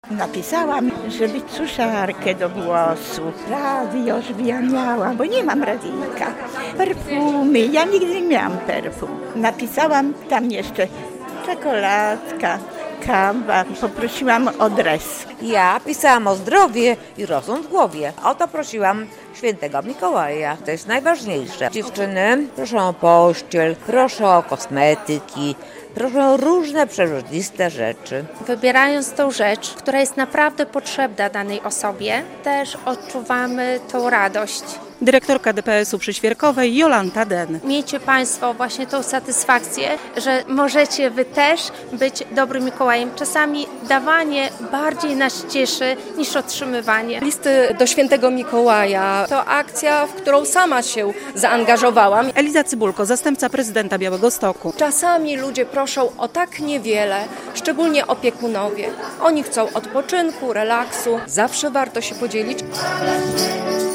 Napisałam, żeby suszarkę do włosów, radio, żeby ja miała, bo nie mam radyjka. Perfumy, ja nigdy nie miałam perfum. Napisałam tam jeszcze czekoladka, kawa, poprosiłam o dres. Ja pisałam o zdrowie i rozum w głowie. O to prosiłam świętego Mikołaja. To jest najważniejsze. Dziewczyny, proszę o pościel, proszę o kosmetyki, proszę o różne przeróżniste rzeczy. Wybierając tą rzecz, która jest naprawdę potrzebna danej osobie, też odczuwamy tą radość. Dyrektorka DPS-u przy Świerkowej Jolanta Den. Miejcie Państwo właśnie tą satysfakcję, że możecie Wy też być dobrym Mikołajem. Czasami dawanie bardziej nas cieszy niż otrzymywanie. Listy do świętego Mikołaja to akcja, w którą sama się zaangażowałam. Eliza Cybulko, zastępca prezydenta Białegostoku. Czasami ludzie proszą o tak niewiele, szczególnie opiekunowie. Oni chcą odpoczynku, relaksu. Zawsze warto się podzielić.